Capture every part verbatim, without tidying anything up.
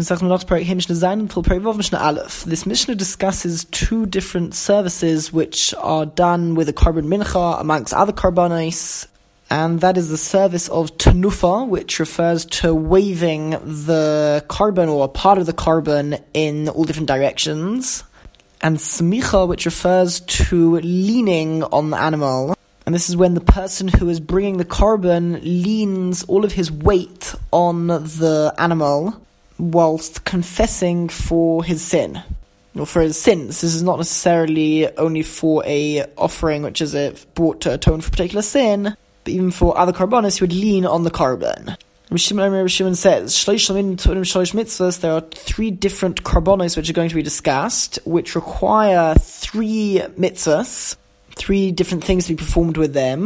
This Mishnah discusses two different services which are done with a carbon mincha amongst other carbonis, and that is the service of tenufa, which refers to waving the carbon or a part of the carbon in all different directions, and smicha, which refers to leaning on the animal. And this is when the person who is bringing the carbon leans all of his weight on the animal whilst confessing for his sin, or for his sins. This is not necessarily only for a offering which is a, brought to atone for a particular sin, but even for other carbonis, he would lean on the carbon. Rabbi Shimon says, there are three different carbonis which are going to be discussed, which require three mitzvahs, three different things to be performed with them.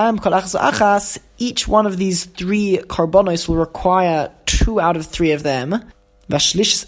Each one of these three carbonos will require two out of three of them. But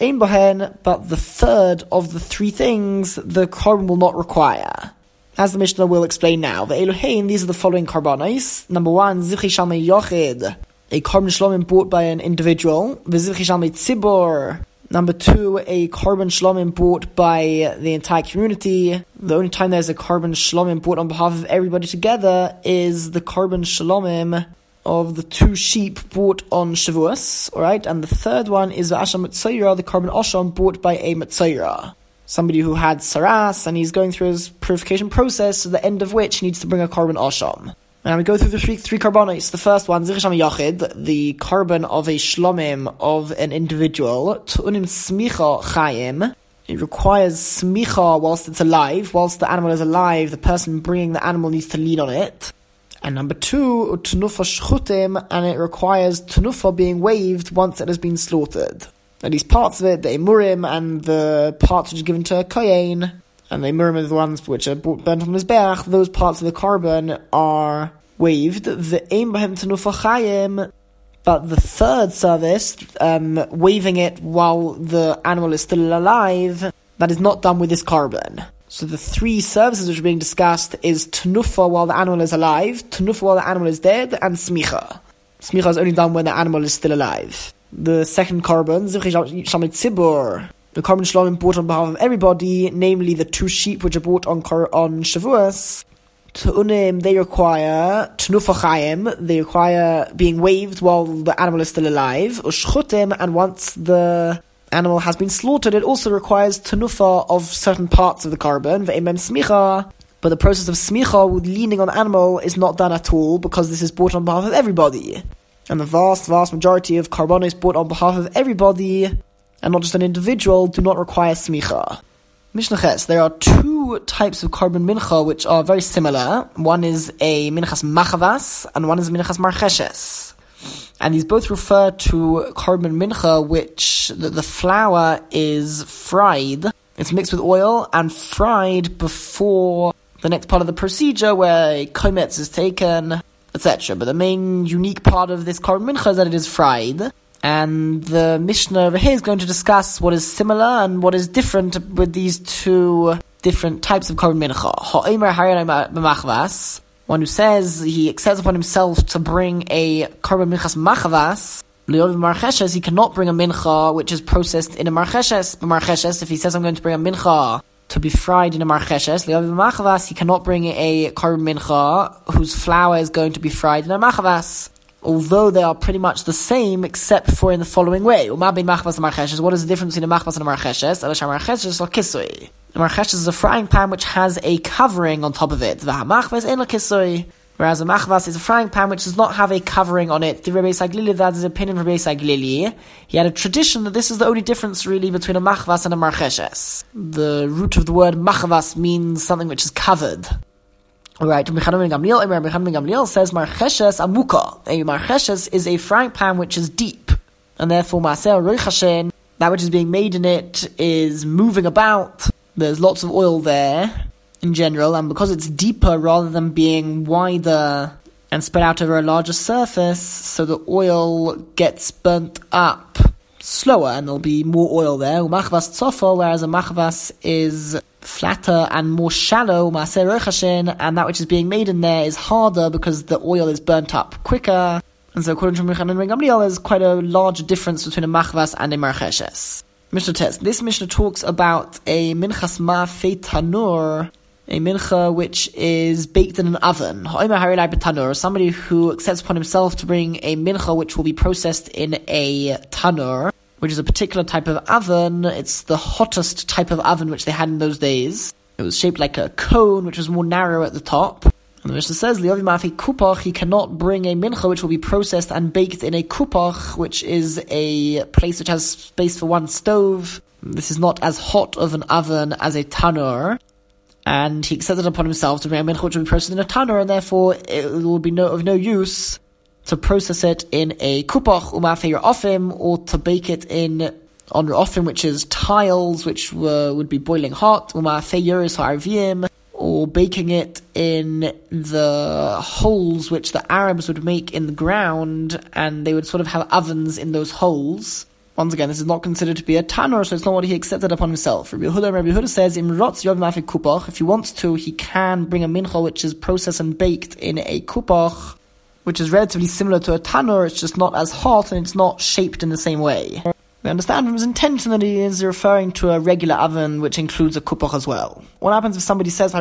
the third of the three things, the carbon will not require. As the Mishnah will explain now, the Elohein, these are the following carbonos. Number one, Zichi Shalmei Yochid, a carbon shlomim bought by an individual. V'Zichi Shalmei Tzibor. Number two, a carbon shlomim bought by the entire community. The only time there's a carbon shlomim bought on behalf of everybody together is the carbon shlomim of the two sheep bought on Shavuos, alright? And the third one is the Asham Mitzayra, the carbon Asham bought by a Mitzayra. Somebody who had Saras, and he's going through his purification process, to the end of which he needs to bring a carbon Asham. And we go through the three, three carbonos. The first one, Zich Sham Yachid, the carbon of a shlomim of an individual. Tu'unim smicha chayim. It requires smicha whilst it's alive. Whilst the animal is alive, the person bringing the animal needs to lean on it. And number two, Tunufa shchutim, and it requires Tunufa being waved once it has been slaughtered. And these parts of it, the emurim and the parts which are given to a kohen, and the emurim are the ones which are burnt on the mizbeach, those parts of the carbon are waved. The aim behem Tunufa chayim, but the third service, um, waving it while the animal is still alive, that is not done with this carbon. So the three services which are being discussed is Tenufa while the animal is alive, Tenufa while the animal is dead, and Smicha. Smicha is only done when the animal is still alive. The second carbon, Zichi Shalmei Tzibor, the carbon shlomim bought on behalf of everybody, namely the two sheep which are bought on on Shavuos. Tu'unim, they require Tenufa Chayim, they require being waved while the animal is still alive. Ushchutim, and once the animal has been slaughtered, it also requires tenufa of certain parts of the carbon, ve'emem smicha, but the process of smicha with leaning on the animal is not done at all, because this is bought on behalf of everybody. And the vast, vast majority of carbonos bought on behalf of everybody, and not just an individual, do not require smicha. Mishnah Ches, there are two types of carbon mincha which are very similar. One is a minchas machavas, and one is a minchas marcheshes. And these both refer to carbon mincha, which the, the flour is fried. It's mixed with oil and fried before the next part of the procedure, where a kometz is taken, et cetera. But the main unique part of this carbon mincha is that it is fried. And the Mishnah over here is going to discuss what is similar and what is different with these two different types of carbon mincha. Ha'omer haryanai b'machvas. One who says he accepts upon himself to bring a carbon minchas machavas, le'ov marcheshes, he cannot bring a mincha which is processed in a marcheshes. Marcheshes, if he says I'm going to bring a mincha to be fried in a marcheshes, le'ov machavas, he cannot bring a carbon mincha whose flour is going to be fried in a machavas. Although they are pretty much the same, except for in the following way. Uma bein machvas and marcheshes. What is the difference between a machvas and a marcheshes? Elosh marcheshes or kisui. A marcheshes is a frying pan which has a covering on top of it. V'hamachvas ein lo kisui. Whereas a machvas is a frying pan which does not have a covering on it. The Rebbe Saglili, that is the opinion of Rebbe Saglili. He had a tradition that this is the only difference really between a machvas and a marcheshes. The root of the word machvas means something which is covered. Alright, Mechanan ben Gamliel, Mechanan ben Gamliel says marcheshes amuka. A marcheshes is a frying pan which is deep, and therefore maaser roichashen, that which is being made in it is moving about. There's lots of oil there in general, and because it's deeper rather than being wider and spread out over a larger surface, so the oil gets burnt up slower and there'll be more oil there. Umachvas tzofel, whereas a machvas is flatter and more shallow, maaser rochashin, and that which is being made in there is harder because the oil is burnt up quicker, and And so according to Rabbi and Gamliel, there's quite a large difference between a machvas and a marcheshes. Mishnah test. This Mishnah talks about a minchas ma'afei tanur, a mincha which is baked in an oven. Somebody who accepts upon himself to bring a mincha which will be processed in a tanur, which is a particular type of oven. It's the hottest type of oven which they had in those days. It was shaped like a cone, which was more narrow at the top. And the Mishnah says, Li'ovi ma'afei kupach, he cannot bring a mincha which will be processed and baked in a kupach, which is a place which has space for one stove. This is not as hot of an oven as a tanur. And he accepted upon himself to bring a mincha which will be processed in a tanur, and therefore it will be no, of no use to process it in a kupach, uma'afei ra'ofim, or to bake it in on ra'ofim, which is tiles, which were, would be boiling hot, uma'afei yeris ha'arvim, or baking it in the holes which the Arabs would make in the ground, and they would sort of have ovens in those holes. Once again, this is not considered to be a tanur, so it's not what he accepted upon himself. Rabbi Yehuda, Rabbi Yehuda says, Im rotz yov ma'afei kupach, if he wants to, he can bring a mincha which is processed and baked in a kupach, which is relatively similar to a tanur, it's just not as hot, and it's not shaped in the same way. We understand from his intention that he is referring to a regular oven, which includes a kupach as well. What happens if somebody says,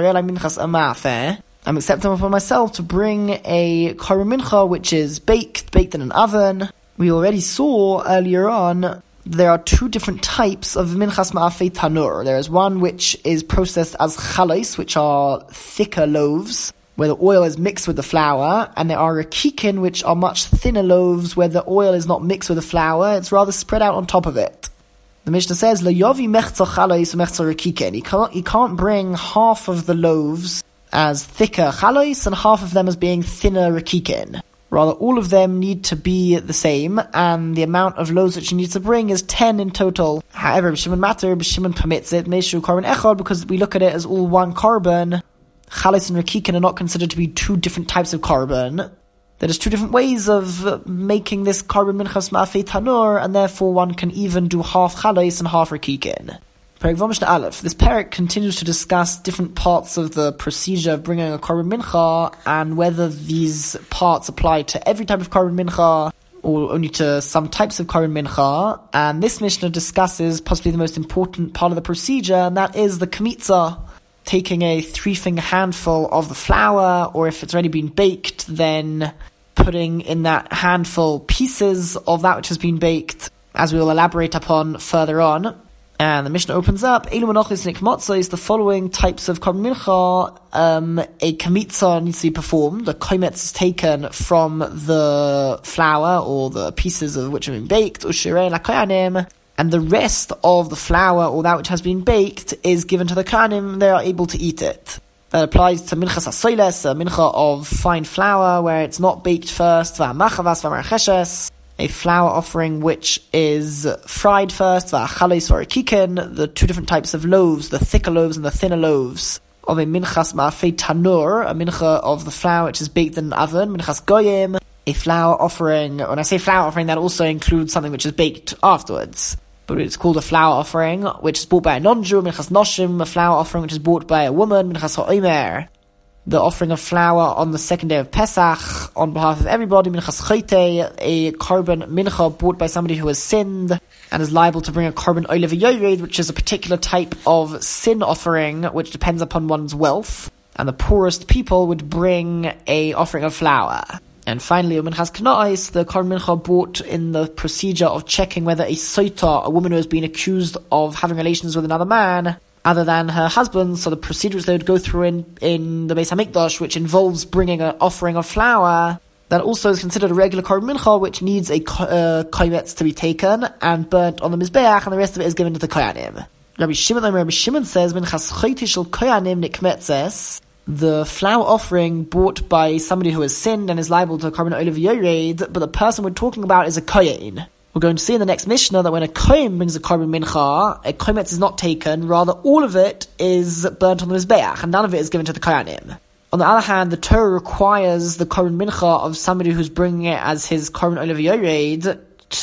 I'm accepting upon myself to bring a korban mincha, which is baked, baked in an oven. We already saw earlier on, there are two different types of minchas ma'afei tanur. There is one which is processed as chalais, which are thicker loaves, where the oil is mixed with the flour, and there are rakikin, which are much thinner loaves, where the oil is not mixed with the flour, it's rather spread out on top of it. The Mishnah says, Lo yovi mechza chalais mechza rakikin. He can't, he can't bring half of the loaves as thicker chalais, and half of them as being thinner rakikin. Rather, all of them need to be the same, and the amount of loaves that you need to bring is ten in total. However, B'Shimon matter, B'Shimon permits it, Meishu korban echad, because we look at it as all one korban. Chalis and rakikin are not considered to be two different types of korban. There's two different ways of making this korban minchas ma'afei tanur, and therefore one can even do half chalis and half rakikin. Perek Vav Mishnah Aleph. This perek continues to discuss different parts of the procedure of bringing a korban mincha, and whether these parts apply to every type of korban mincha, or only to some types of korban mincha. And this Mishnah discusses possibly the most important part of the procedure, and that is the kmitza. Taking a three-finger handful of the flour, or if it's already been baked, then putting in that handful pieces of that which has been baked, as we will elaborate upon further on. And the Mishnah opens up, Elu Menachos Nikmatza is the following types of korban mincha. Um, a kamitza needs to be performed. The kometz is taken from the flour, or the pieces of which have been baked, ushirei lakoyanim, and the rest of the flour, or that which has been baked, is given to the kohanim. They are able to eat it. That applies to minchas asoiles, a mincha of fine flour, where it's not baked first, v'amachavas v'marcheshes, a flour offering which is fried first, v'achales or kikin, the two different types of loaves, the thicker loaves and the thinner loaves, of a minchas ma'afei tanur, a mincha of the flour which is baked in an oven, minchas goyim, a flour offering. When I say flour offering, that also includes something which is baked afterwards. But it's called a flour offering, which is bought by a non-Jew, minchas noshim, a flour offering which is bought by a woman, minchas ha'omer, the offering of flour on the second day of Pesach, on behalf of everybody, minchas chayte, a korban mincha bought by somebody who has sinned, and is liable to bring a korban oile v'yored, which is a particular type of sin offering, which depends upon one's wealth, and the poorest people would bring a offering of flour. And finally, minchas kana'is, the korban mincha bought in the procedure of checking whether a soita, a woman who has been accused of having relations with another man, other than her husband, so the procedures they would go through in, in the Beis HaMikdash, which involves bringing an offering of flour, that also is considered a regular korban mincha, which needs a uh, kometz to be taken and burnt on the mizbeach, and the rest of it is given to the kohanim. Rabbi Shimon, Rabbi Shimon says, minchas choyti shel kohanim nikmetzes, the flour offering bought by somebody who has sinned and is liable to a korban oile v'yored, but the person we're talking about is a kohen. We're going to see in the next Mishnah that when a kohen brings a korban mincha, a kometz is not taken, rather all of it is burnt on the mizbeach, and none of it is given to the kohanim. On the other hand, the Torah requires the korban mincha of somebody who's bringing it as his korban oile v'yored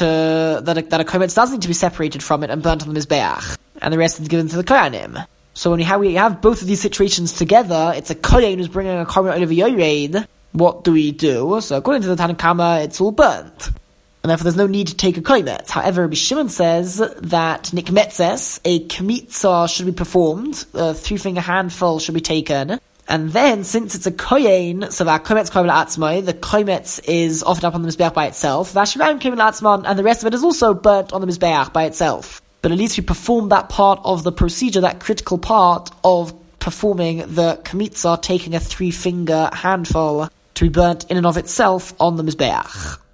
to that a, that a kometz does need to be separated from it and burnt on the mizbeach, and the rest is given to the kohanim. So when you have, we have both of these situations together, it's a kohen who's bringing a korban oile v'yored, what do we do? So according to the Tanna Kama, it's all burnt. And therefore there's no need to take a koimetz. However, Rabbi Shimon says that nikmetzes, a kmitza should be performed, a three-finger handful should be taken, and then, since it's a koyen, so that koimetz koimet atzmai, the koimetz is offered up on the mizbeach by itself, vashirayim koimet atzman, and the rest of it is also burnt on the mizbeach by itself. But at least we perform that part of the procedure, that critical part of performing the kmitza, taking a three-finger handful to be burnt in and of itself on the mizbeach.